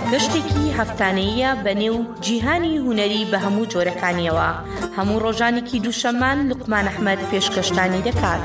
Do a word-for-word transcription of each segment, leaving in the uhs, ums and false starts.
گەشتێکی هەفتانەیە بەنێو جیهانی هونەری بە هەموو جۆرەکانیەوە. هەموو ڕۆژانێکی دووشەمان لوقمان ئەحمەد پێشکەشتانی دەکات.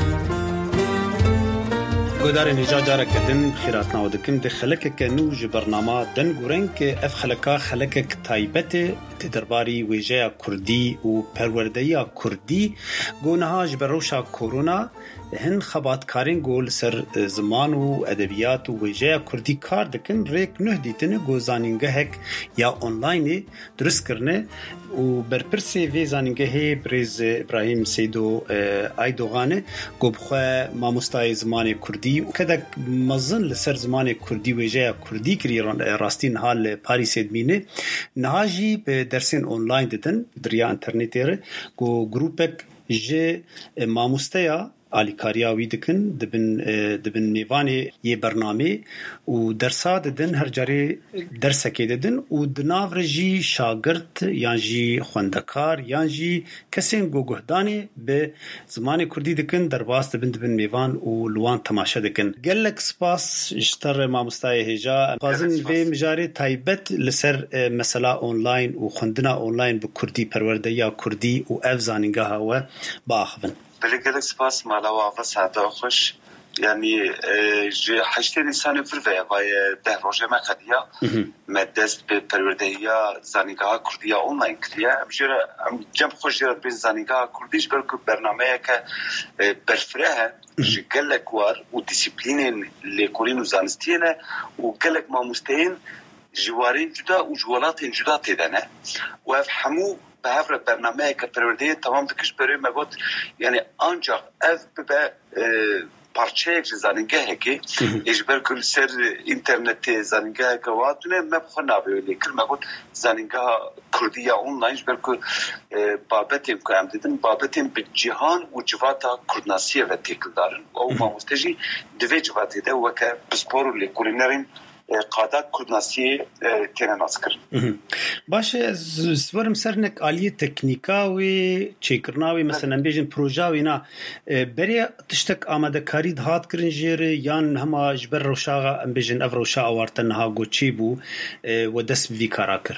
گۆدارên hêja careke din xêratnawe dikin di xelekeke nû ji bername den guren ke ev xeleka xelekek taybet e tê derbarî wêjeya Kurdî û perwerdeya Kurdî goneha ji ber rewşa korona hin xebatkarên got li ser ziman û edebiyat û wêjeya Kurdî kar dikin rêk nuh dîtine got zanîngehek ya onlaynê durist kirine û berpirsê vê zanîngehê Birêz İbrahîm Seydo Aydoğan e got bixwe mamostayê zimanê Kurdî û kedek mezin li ser zimanê Kurdî wêjeya Kurdî kirî rastî niha li Parîsê dimîne niha jî bi dersên online didin diriya internetê re got grûpek ji mamosteya alîkariya wî dikin dibin dibin nêvanê yê bernamê û dersa didin her carê dersekê didin û di nav re jî şagirt yan jî xwendekar yan jî kesên goguhdanê bi zimanê Kurdî dikin derbas dibin dibin nêvan û li wan temaşe dikin. Gelek spas ji ter mamostayê hêja xwazin vê mijarê taybet li ser mesela online û xwendina online bi Kurdî perwerdeya Kurdî û ev zanîngeha we biaxivin. بله گلک سپاس مالا و آفا ساعتا خوش یعنی جه حشت نیسانی فروه وای ده روژه مقدیا مدست به پروردهیا زنیگاه کردیا اونلاین کلیه امجره جمع خوش جرد بین زنیگاه کردیش بلکه برنامه که برفره جه گلک وار و دیسیپلینین لیکولین و زانستینه و گلک ماموستین جوارین جدا و جوالاتین جدا تیدنه و اف همو به هفر برنامه که پرورده تمام دکش برای مگود یعنی آنجا اف به parça ek zanînge heke ji ber ku ser internetê zanînge heke watune me xwe navê lêkir me got zanîngeha Kurdiya online ji ber ku babetên ku em didin babetên bi cîhan û civata Kurdnasiyê ve têkildarin û mamoste jî divê civatê de weke bi spor û lêkolînerên قادات کردناسی تنه ناس کرد. باشه سوارم سرنک عالیه تکنیکا و چیکرناوی مثلا بیشتر پروژه و اینا برای تشتک آماده کاری دهات کردن جیره یان همه جبر روشاغ ام بیشتر اف روشاغ وارتن ها گوچی بو و دست وی کارا کرد.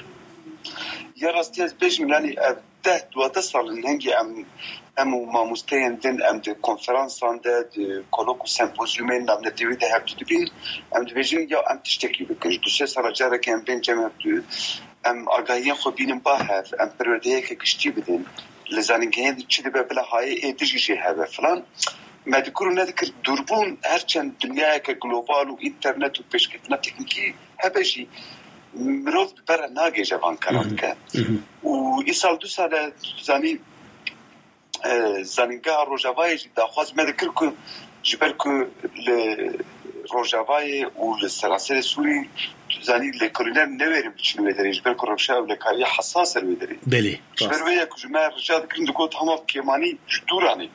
یا راستی از بیشتر یعنی ده دو ده سال هنگی ام ام ماموستین دن ام د کنفرانسان ده کلوک و سمپوزیومین نام ندیوی ده هفته دبین ام دویژن یا ام تشتکی بکنج دو سه سال جاره که ام بین جمع دو ام آگاهی خو بینم با هف ام پرورده که کشتی بدن لزانینگه چی ده ببلا های ایدیجی جه هف فلان مدکرو ندکر دوربون هرچند دنیای که گلوبال و اینترنت و پیشکتنا تکنیکی هبجی مروف بره ناگه جوان کرد که و ای سال دو سال زانی زنینگاه روژاوای داخواست مدکر که جبر که روژاوای و لسراسر سوری زانی لکرینر نویریم بچین ویداری جبر که روشا و لکاری حساس رو ویداری بله جبر ویداری که جمعه رجاء دکرین دکوت همه کیمانی جدورانی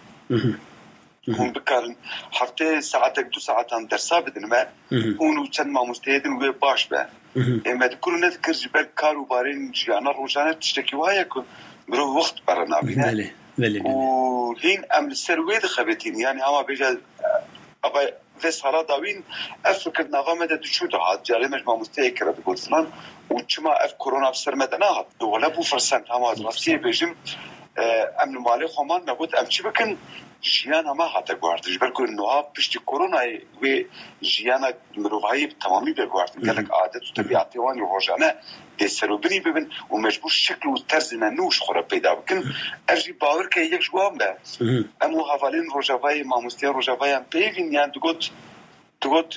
هم بکارن هفته ساعتک دو ساعتان درسا بدن ما اونو چند ماموستهیدن و باش به اما دکرو ندکر جبر کارو بارین جیانا روزانه تشتکی وایه که برو وقت برنا بینه بله بله و هین ام سروید خبتین یعنی همه بیجا ابا وس حالا داوین افکر نظام ده دچو ده هات جاری مش ماموسته کرد گفتن و چما اف کرونا بسر مدنا هات ولا بو فرسنت همه راستی بیجم امن مالی خمان نبود ام چی بکن جیان همه هاته گوارد جبر که نوها پشتی کرونا و جیان مروایی تمامی بگوارد گلک عادت و طبیعتی وان روزانه دسترو بنی ببین و مجبور شکل و طرز نوش خوره پیدا بکن ارجی باور که یک جواب ده امو حوالین روزاوای ماموستی روزاوای هم پیوین یعنی دوگوت دوگوت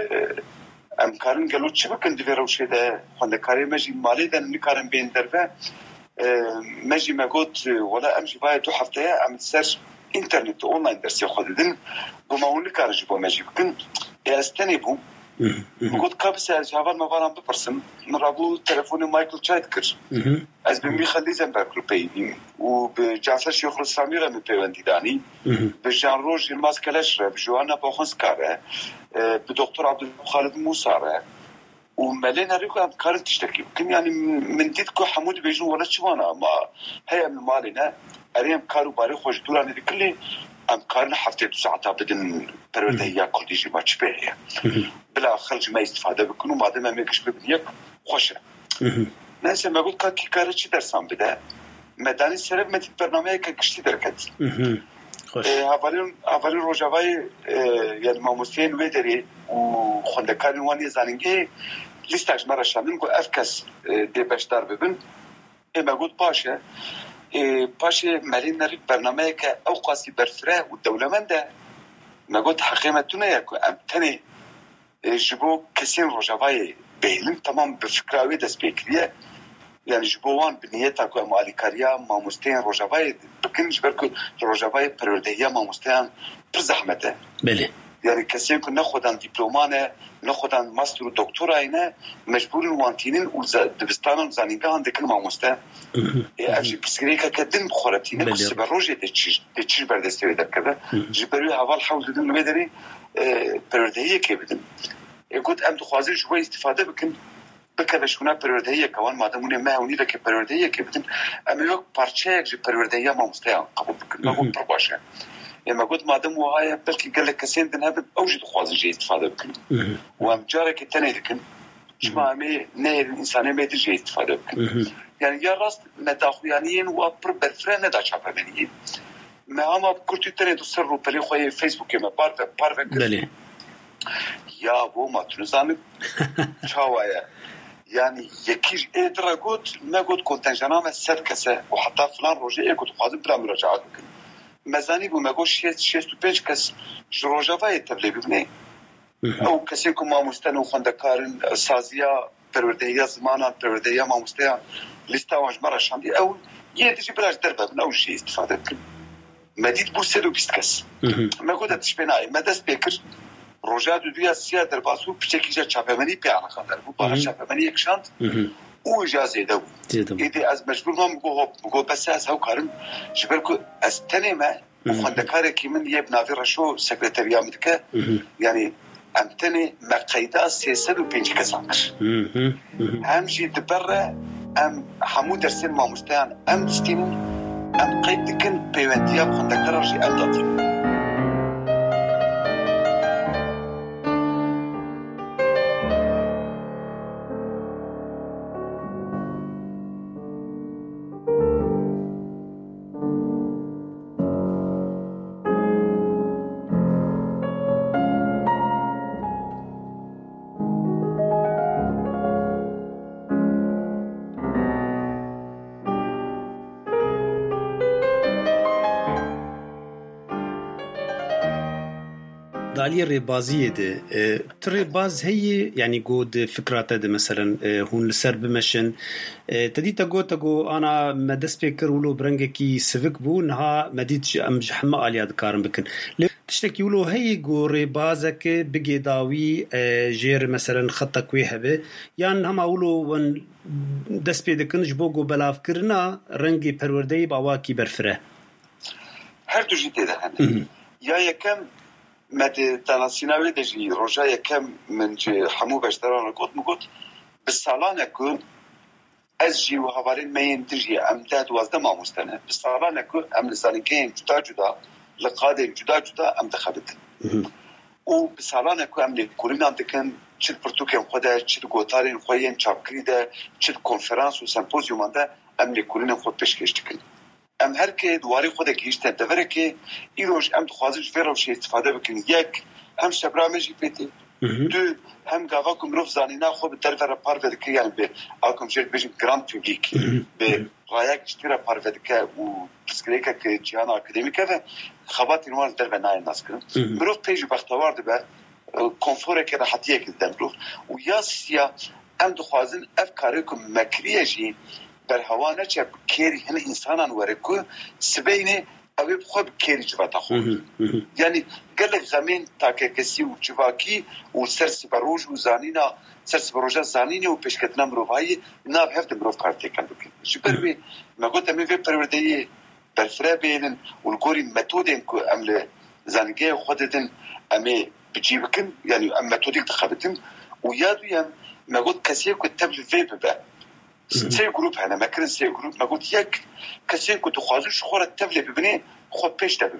امکارن گلو چی بکن دوی روشه ده خوندکاری مجی مالی ده نکارن بین درفه مجی مگوت ولا امجی باید دو هفته ام سر اینترنت اونلاین درسی خود دن گماونی کارجی با مجی بکن استنی بو گفت کابس از جوان موارم بپرسم من رابو تلفن مایکل چایت کرد از به میخالی زنبرگ رو پیدیم و به جعفر شیخ الاسلامی را میپیوندی دانی به جان روش یلماز کلش را به جوانا باخونس کاره به دکتر عبدالخالد موسی را و ملين هريكو هم كارن تشتكي كم يعني من ديتكو حمود بيجون ولا شوانا ما هي من مالنا أريم كارو باري خوش دوران دي كله ام کارن هفته دو ساعت بدن پروردهیا کردی جی ماچ به بلا خرج ما استفاده بکنم بعد ما میگش ببینیم خوشه ناس ما گفت کی کار چی درسام بده مدانی سرب مت برنامه که کشتی درکت خوش اولین اولین روزای یعنی ما مستین ودری و خوندکار وانی زنگی لیستش مرا شامل کو افکس دی بشتر ببین اما گفت باشه باشه مالين نريد برنامج كأوقاسي برفرة والدولمندة ما قلت حقيمتنا يا كو أمتني جبوا كثير رجواي بيلم تمام بفكرة دس بيكريه يعني جبوان بنيتها كو مالكاريا ما مستين رجواي بكن جبركو رجواي برودية ما مستين برزحمته بله يعني كثير كنا ناخذ دبلومانه ناخذ ماستر ودكتوراه هنا مجبورين وانتينين ودبستان زانيغا عندك ما مستوى اجي بسكريكا كدن خرتين بس بروجي دتش دتش بردستوي دكذا جبروا هوا حول دن المدري بردهيه كبدن قلت ام تخوازي شويه استفاده بكن بكذا شونا بردهيه كمان مادامونه ما هوني لك بردهيه كبدن اما يوك بارتشيك جي بردهيه ما مستوى قبل بكن ما قلت برباشا لما قلت مادام وهاي بلكي قال لك كسين دنهب اوجد خوازي جي استفاده بكن وامجارك التاني لكن جماعة نهر الإنسانية ما تجي استفاده بكن يعني يا راست مداخليين وبر برفرنا دا شابانيين ما هم كنت تاني تصروا بلي خوي فيسبوك ما بارف بارف بلي يا ابو ما تنزانك شاوايا يعني يكيج ادرا قلت ما قلت كنت جنامه سد كسه وحتى فلان روجي كنت قاعد بلا مراجعات بكن مزاني بو ما قلت شيست شيست بيج كس جروجافاي تبلي ببني او كسيكم ما مستنو خندكارن سازيا پروردهیا زمانا پروردهیا ما مستیا لیستا واج مرا شاندی او یه دیجی بلاش دربه من اول شيء استفاده بكن مديد بوسيرو بيستكس ما قلت تشبناي ما دست بكر روجا دو دیا سیا درباسو بچکیجا چاپمنی پیانه خاطر بو بارا چاپمنی یک شانت او اجازه دو ایدی از مجبور ما مگو مگو بس از هاو کارم جبركو استنما خندکار کی من یه بنافر شو سکرتریا مدکه يعني امتني مقايدة سياسة وبينج كسانكر همشي دبرة ام حمود درسين ما مستيان ام دستينين ام قيد دكن بيوانتيا بخندك رجي ام داتين دالي ريبازية ده تريباز هي يعني جود فكرة ده مثلا هون لسر بمشن تدي تقول تقول أنا مدرس بكر ولو برنجكي سفك بو نها مديت أم جحمة عليها ذكارن بكن تشتكي ولو هي جو ريبازك بجداوي جير مثلا خطك ويهبه يعني هم أولو ون دس بيدكن جبوجو بلاف كرنا رنجي پروردهی باواكي برفره هر دو جيته ده هن يا يكم مد تناسيناوي دجي رجايا كم من جي حمو بشتران قلت مقلت بالصالان يكون أزجي وهوارين ما ينتجي أمداد وازده ما مستنى بالصالان يكون أم لسانكين جدا جدا لقادم جدا جدا أم دخبت وبالصالان يكون أم لكورين عندكن چل برتوكين خوده چل گوتارين خوين چابكري ده چل كونفرانس و سمپوزيوم ده أم لكورين خود بشكشتكن ام هر که دواری خود گیشته دوره که ایروش ام دخوازش فیروش استفاده بکنی یک هم شبرامجی پیتی دو هم گاوا کمروف زانینا خوب در ور پارو که یعنی به آکم جد بجیم گراند پوبلیک به رایک اشترا پارو که و پسکریکا که جهان اکادمیکه و خبات اینوان در و نای ناس کن مروف پیج بختوار ده به کنفوره که راحتیه که در مروف و یا سیا ام دخوازن افکاری که مکریه جی بر هوا نچه کری هن انسانان ورکو سبینه اوی بخواه بکری جواتا خود یعنی گلک غمین تاکه کسی و جواکی و سرس بروج و زانینا سرس بروجا زانینه و پیشکتنا مروفایی ناب هفت مروف کارتی کن بکن جبر بی مگوت امی وی پروردهی برفره بینن و الگوری متودین که امل زانگه خودتن امی بجی بکن یعنی ام متودیک تخبتن و یادویم مگوت کسی که تبل وی ببه سه گروپ هنه مکرن سه گروپ مگوت یک کسی که تو خوازوش خورت تبله ببینه خود پیش ده ببین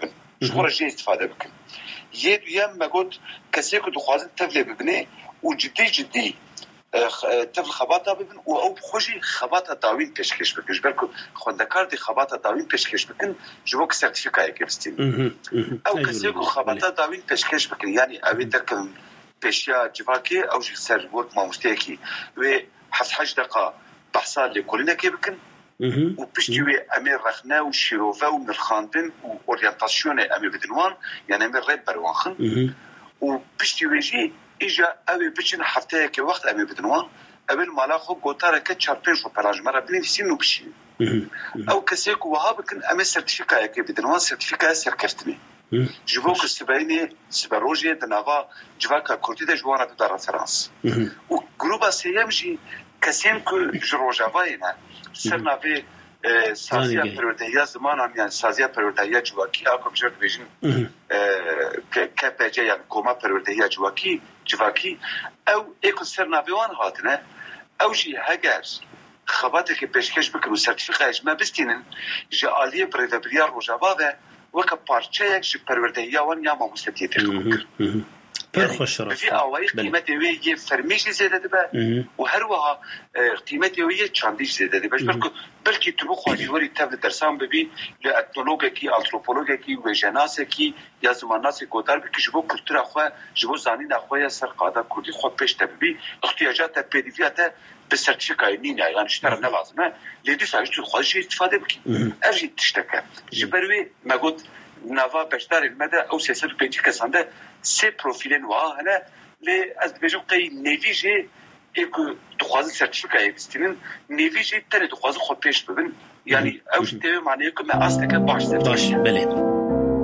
شخور جي استفاده بكن یه دویم مگود کسی که دخوازن تفله ببینه و جدی جدی تفل خباتا ببین و او خوشی خباتا داوین پیشکش بکن جبر خوندکار دی خباتا داوین پیشکش بکن جبو که سرتیفیکای گرفتین او کسی که خباتا داوین پیشکش بکن یعنی اوی درکن پیشیا جواکی او جی سر ورک ماموستیکی و هفت هشت دقیقه بحثا لکولینه که بکن و پشتی وی امیر رخنه و شیروفه و نرخاندن و اورینتاسیون امیر بدنوان یعنی امیر ریب بروانخن و پشتی وی جی ایجا اوی بچین هفته که وقت امیر بدنوان اول مالا خو گوتاره که چار پنج رو پراج مرا بنویسین و بشین او کسی که وها بکن امیر سرتیفیکای که بدنوان سرتیفیکای سرکفتنی جوو که سباینی سباروجی دناوا جواکا کردی ده جوانا دو در رفرانس و گروبا سیم جی کسیم که جروجاوای نه سر نوی سازیا پروردهیا زمان هم یعنی سازیا پروردهیا جواکی آکم جرد بیشن که پیجه یعنی کوما پروردهیا جواکی جواکی او ایکو سر نویوان هاتنه او جی هگر خباته که پیشکش بکن و سرتیفیقه اجمه بستینن جا آلیه پروردهیا روجاوا ده وکه پارچه یک جی پروردهیا وان یا ما مستطیع تخبر کرد پر خوش رفت. بفی آوایی قیمت وی یه فرمیشی زیاده ده و هر وها قیمت وی یه چاندیش زیاده ده. بلکه بلکه تو بخوادی وری تبد درسان ببی لاتنولوگ کی، آنتروپولوگ کی، ویژناس کی یا زماناس کودار بی که جبو کلتور خواه، جبو زانین خواه سر قاعده کردی خواه پیش تبی احتیاجات پدیفیات به سرتیفیکای نینه یعنی شتر نلازمه لیدی سایش تو خودش استفاده بکی. ارجی تشتکه. جبروی مگود نوا بشتر المده او سیاست پیچی کسانده سه پروفیلن واه هنه لی از بجو قی نویجه ایکو دخوازه سرتیفیکای بستینن نویجه تره دخوازه خود پیش ببین یعنی اوش تیوه معنی که من اصلا که باش سرتیفیکای باش بله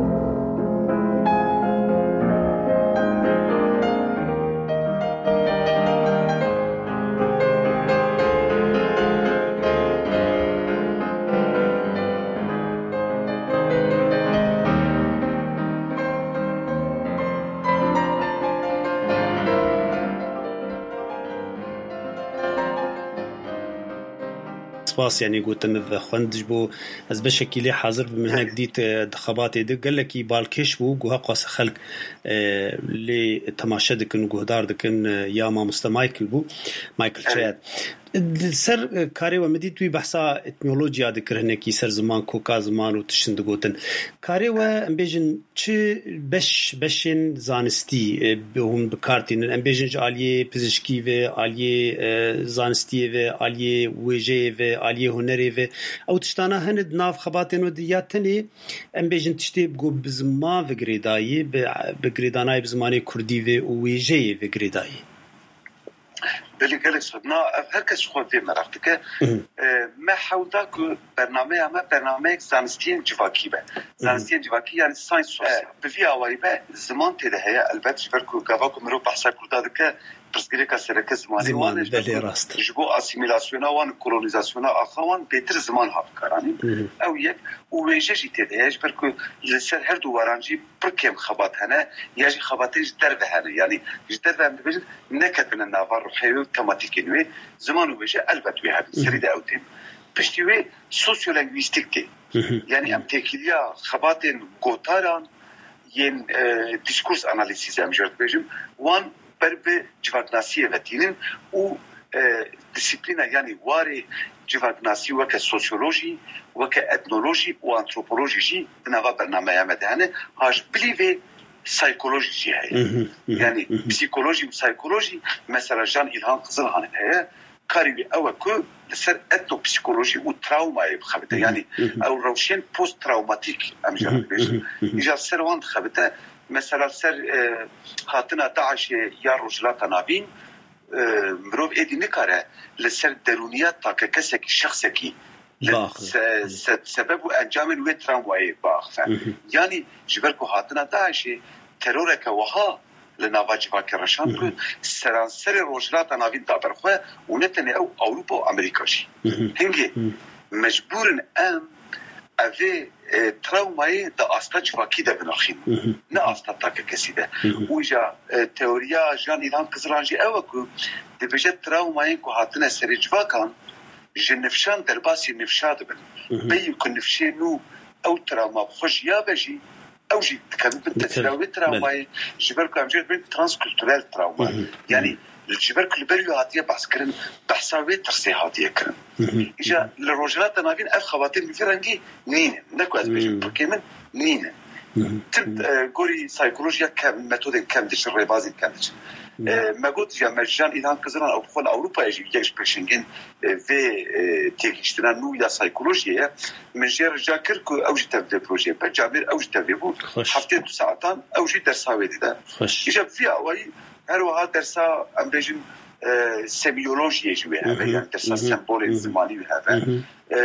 سپاس يعني قلت أن خوندج بو از بشكل حاضر بمهنة جديد دخبات يدق قال لك بالكش بو جوها قاس خلق لتماشى دكن جهدار دكن يا ما مستمايكل بو مايكل شاد سر کاری و مدی توی بحثا اتنولوژیا دکرهنه کی سر زمان کوکا زمان و تشند گوتن کاری و امبیجن چه بش بشین زانستی به هم بکارتین امبیجن جالیه پزشکی و عالیه زانستی و عالیه ویژه و عالیه هنری و او تشتانا هند ناف خباتن و دیاتنی امبیجن تشتی بگو بزمان و گریدایی بگریدانای بزمانی کردی و ویژه و گریدایی بلی گلی صدنا هر کس خود مرافت که ما حاولتا که برنامه اما برنامه زانستین جواکی به زانستین جواکی یعنی ساینس سوسیال بفی آوایی به زمان تیده هیا البته جبر که گاوا که مرو بحثا کرده که پرسگیری که سرکه زمانی وانه جبو اسیمیلاسیونا وان کولونیزاسیونا آخوان بیتر زمان ها بکارانی او یک و ویژه جی تیده هیا جبر که لسر هر دو وارانجی پرکیم خبات هنه یا جی خباتیش درده هنه یعنی جی درده هم ببیجد نکت بنا نوار روحیوی و تماتیکی نوی زمان و ویژه البته وی هبین سریده او تیم پشتی وی سوسیولنگویستیک تی یعنی ام تکیلیا خباتین گوتاران ین دیسکورس انالیسیز هم جرد بیجم وان بر به جوانگناسی وتینن و دیسیپلینا یعنی واری جوانگناسی وکه سوسیولوژی وکه اتنولوژی و آنتروپولوژی جی بنوا برنامه یامدهانه هاش بلیوی سایکولوژی جی هی یعنی پسیکولوژی و سایکولوژی مثلا جان ایلهام قزلهان هی کاری او که سر اتنو پسیکولوژی و تراومای بخبته یعنی او روشن پست تراوماتیک امجاد بیشتر ایجاد سر وان خبته مثلا سر خاطنا داعش یا رجلات نابین مروف ایدی نکاره لسر درونیات تا که کسی که شخصی که سبب و انجام نوی تراومای باخ یعنی جبر که خاطنا داعش ترور که وها لنواجبا کرشان که سرانسر رجلات نابین دابر خواه و نتنه او اوروپا و امریکاشی هنگی مجبورن ام اوه تراومای دا آستا جواکی ده بناخیم نه آستا تاکه کسی ده اویجا تئوریا جان ایلان قزرانجی اوه که ده بجه تراومای که حاطنه سر جواکان جنفشان در باسی نفشا ده بن بیو که نفشه نو او تراوما خوش یا بجی او اوجي كان تسراوي تراوماي جبر كان جبر ترانسكولتورال تراوما يعني الجبر كل بريو هاتيه بحث كرن بحثاوي ترسي هاتيه كرن اجا للرجلات نافين اف خواتيم بفرنجي نين نكو از بيجي بكيمن نين تب قولي سايكولوجيا كم ميثود كم ديش الريبازي كم ديش ما قلت يا مجان إذا كزرنا أو بخل أوروبا يجي يجيش بشنجن في تيجيشتنا نو يا سايكولوجيا من جير جاكر كو أوجي تبدأ بروجي بجامير أوجي تبدأ بو حفتين ساعتان أوجي درساوي ده يجب فيها وعي هروها درسا أمريكان سيميولوجيا جويها يعني درسا سيمبولي زماني وهذا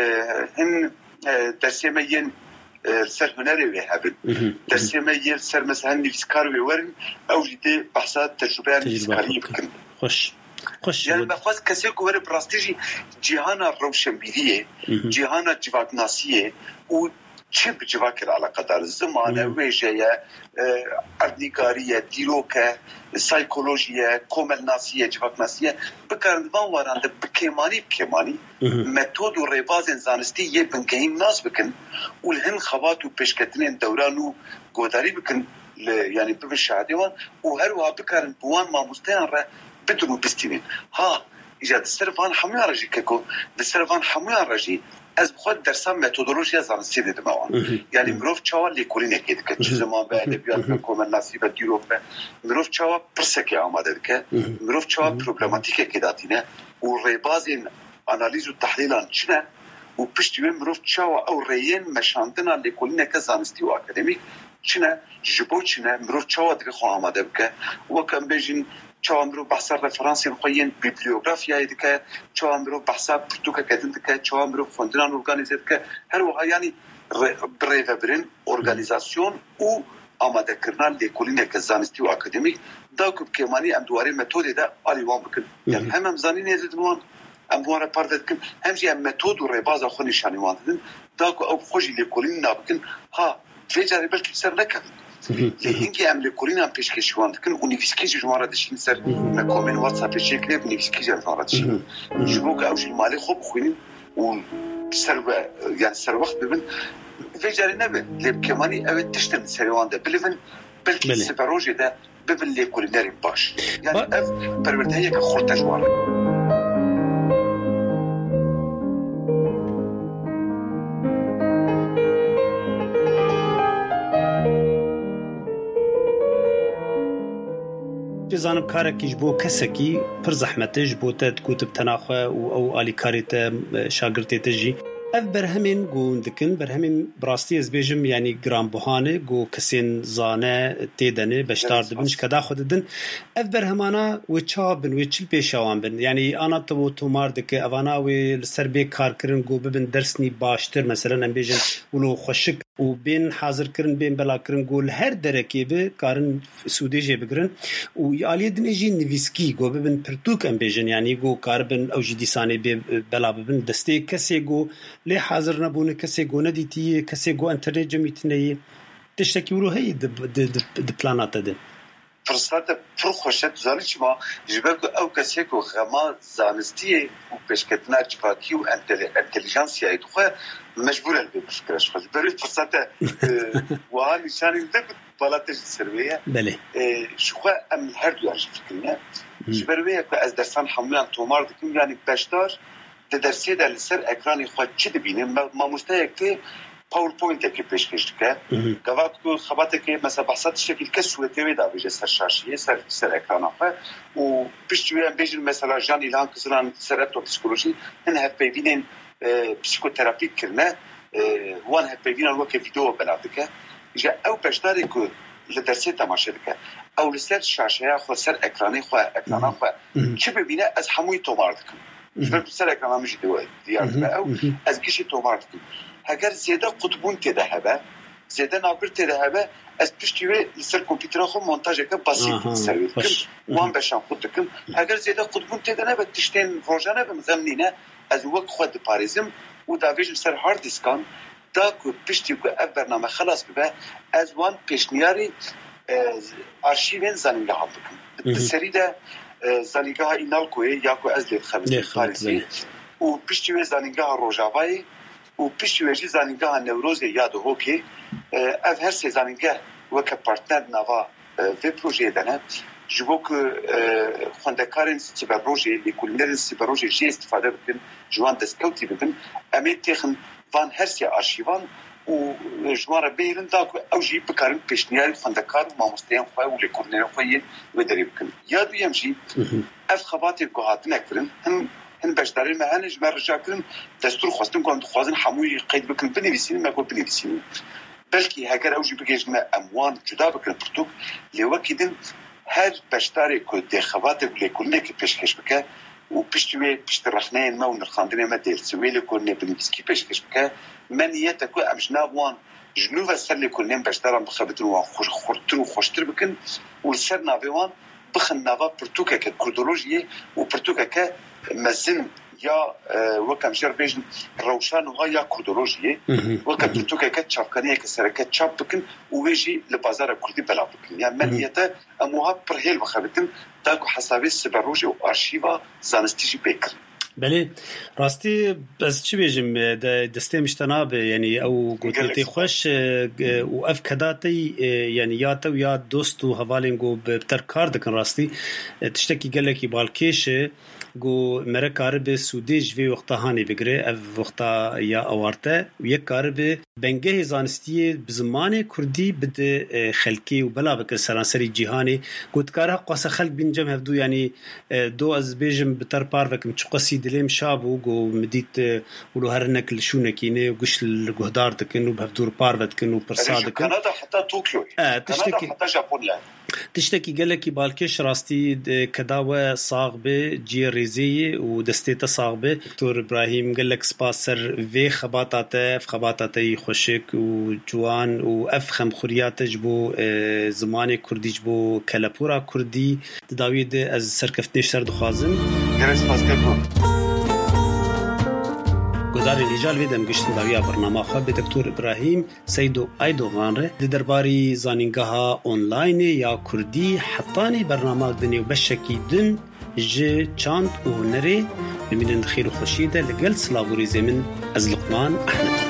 هن درسيمين سر هنري وهابن درسيمين سر مثلا نفسكار وورن أو جدي بحثات تجربة نفسكارية بكن خوش خوش يعني بخواست كسي كوهر براستيجي جهانا روشنبيلية جهانا جواكناسية و چه بجواكر على قدر الزمان ويجايا اردنيكارية ديروكا سايكولوجيا كوملناسية جواكناسية بكارن وان وارانده بكيماني بكيماني ميثود و ريبازن زانستي يبنكهين ناس بكن والهن خوات و بشكتنين دورانو قوداري بكن يعني ببشاعدوان وهروها بكارن بوان ما مستيان را بدرو بستينين ها إجا دسترفان حميان رجي كيكو دسترفان حميان رجي از بخود درسام متدولوژیا زانستی دیدم آن یعنی مروف چاوا لیکولینه که دیگه چیز ما به ادبیات کومن نصیب دیروپه مروف چاوا پرسکی آماده دیگه مروف چاوا پروبلماتیکه که داتینه و ریبازین آنالیز و تحلیلان چنه و پشتی مروف چاوا او ریین مشاندنا لیکولینه که زانستی و اکادمیک چنه جبو چنه مروف چاوا دیگه خو آماده بکه و کم بیشین چهارمرو بحثا رفرانسی خوین بیبلیوگرافیایی دکه چهارمرو بحثا پرتوکا کدن دکه چهارمرو فوندنان ارگانیزه دکه هر وها یعنی بریوبرین ارگانیزاسیون او آماده کردن لیکولینه که زانستی و اکادمیک داکوب کمانی ام دواره متد ده آلیوان بکن یعنی هم هم زانی نیزدوان ام دواره پارد کن همچنین هم متد و ریباز خو نشانی واندن داکو او خوشی لیکولین نابکن ها فیجاری بلکه سر نکن لهنگی ام لیکولین هم پیشکش واندکن و نیفسکی جمعه داشتیم سر مکمل واتساپ شکلی و نیفسکی جمعه داشتیم شما که اوج مالی خوب خوینیم و سر يعني سر وقت ببن فيجاري نبي لب كماني أو تشتم سريوان ده بلفن بلكي السبروجي ده ببن لي كوليناري باش يعني أف بربرتهية كخورت جوار جزانم کارکیش بو کسکی پر زحمتش بو تد کتب تناخه او آلی کاریت شاگرتی تجی اف برهمین گون دکن برهمین براستی از بیجم یعنی گرام بوهانه گو کسین زانه تیدنه بشتار دبنش کدا خود دن اف برهمانا و چا بن و چل پیشوان بن یعنی آنا تو تومار دکه اوانا و سر به کار کرن گو ببن درسنی باشتر مثلا ام بیجم ولو خوشک و بین حاضر کرن بین بلا کرن گول هر درکی به کارن سودیجه بگرن و آلیه دنیجی نویسکی گو ببن پرتوک ام بیجن یعنی گو کاربن او جدیسانه به بلا ببن دسته کسی گو لی حاضر نبونه کسی گو ندیتیه کسی گو انترنت جمیتنه تشتکی ورو هی د پلانات ده فرصت پر خوشت زانی چما جبر او کسی کو غما زانستی و پیشکتنا جواکی و انتلیجنسی ای تو مجبور ال بفكرش خالص بري فرصه وها نشان ده بالاتش سرويه بله شو ام هر دو فكرنا جبرويه كو از درسان حملان تومار دكم يعني باشدار ده درسيه ده لسر اكراني خو چي دبينه ما مستهيك باوربوينت كي پیشکش که گوات کو خبات که مثلا بحثات شکل کسوه تیوی دا بيجي سر شاشيه سر سر اكران افا و بيشوي بيجي مثلا جان الان كسران سرت وبسيكولوجي هن هبيبين پسیکوتراپی کرنه وان هبیدین الوقت فيديو بنادكه جا او باشداری کو لدرسه تماشا دکه او لسر شاشه خو سر اکرانی خو اکران خو چه ببینه از هموی تومار دکم جبر سر اکران مش دوی دیار او از گیش تومار دکم اگر زیاده قطبون تدهبه زیاده نابر تدهبه از پشتیوی لسر کامپیوتر خو مونتاژ که بسیط سوی دکم وان بشان خود دکم اگر زیاده قطبون تدهبه تشتین روزانه بمزمنینه از وقت خود پاریزم و داویج سر هارد دیسکان دا کو پشتی کو اف برنامه خلاص ببه از وان پیشنیاری آرشیوین زنیگه ها بکن بسری ده زنیگه ها اینال کوی یا کو از لید خبیز پاریزی و پشتی وی زنیگه ها روژاوایی و پشتی ویجی زنیگه ها نوروزی یاد هوکی اف هر سيزانينجه وك بارتنر نافا في بروجي دنا جبوك خوندكارن سيبر بروجي اللي كل سيبر بروجي جي استفاده بكن جوان دسكوتي بكن امي تخن فان هرسي ارشيفان و جوار بيرن داكو او جي بكارن بيشنيال خوندكار ما مستيان خو و لكورنير خوين ودري بكن يا يمشي اف خباتي كوهاتنا كرن هم هن بشداري ما هنج مرجع كرن دستور خواستن كون خوازن حموي قيد بكن بنفسين ما كو بنفسين بلكي هكذا اوجي بجيجنا اموان جدا بكن برتوك لوكيدن هر بشتاري كو دي خباتي بلي كلنا كي بيشكش بكا و بيشتوي بيشترخنين ما ونرخاندين ما ديل سوي لي كلنا بنفسكي بيشكش بكا منيته كو امشنا وان جنوب السر كلنا بشتارا بخبتن وخوش خورتن وخوشتر بكن والسر نافيوان بخن نافا برتوكا ككودولوجيا وبرتوكا كمزن يا وكم جربيجن روشان وغايا كودولوجيا وكم برتوكا كتشافكانيه كسركه تشابكن ويجي لبازار كردي بلا بكن يعني منيته اموها برهيل بخبتن تاكو حسابي سبروجي وارشيفا زانستيجي بيكر بله راستی بس چی بیجم دسته مشتناب یعنی او گوتنتی خوش و اف کداتی یعنی یا تو یا دوست و حوالینگو بتر کار دکن راستی تشتکی گله کی بالکش گو مره کار به سودی جوی وقتا هانی بگره اف وقتا یا اوارته و یک کار به بنگه زانستی بزمان کردی بده خلکی و بلا بکر سرانسری جهانی گوت کارها قاس خلق بین جمع هفدو یعنی دو از بیجم بتر پار وکم چقسی دلیم شابو گو مدیت ولو هرنك لشونكينه وقش الجهدار دكنو بهفدور بارفت كنو برصاد كن كندا حتى طوكيو اه تشتكي حتى جابونيا تشتكي قالك بالكش راستي كداوه صاغبه جي ريزي ودستيته صاغبه دكتور ابراهيم قالك سباسر في خباطاته في خباطاته خشك وجوان وافخم خريات جبو زماني كردي جبو كلابورا كردي تداويد از سركفتنيش سر دخوازم جرس فاسكو گزار لیجال ویدم گشتن داویا برنامه خواب دکتور ابراهیم سیدو ایدوغان ره دی درباری زانینگاها آنلاین یا کردی حطانی برنامه دنی و بشکی دن جه چاند و هنری بمینند خیر و خوشیده لگل سلاوری زمین از لقمان احمد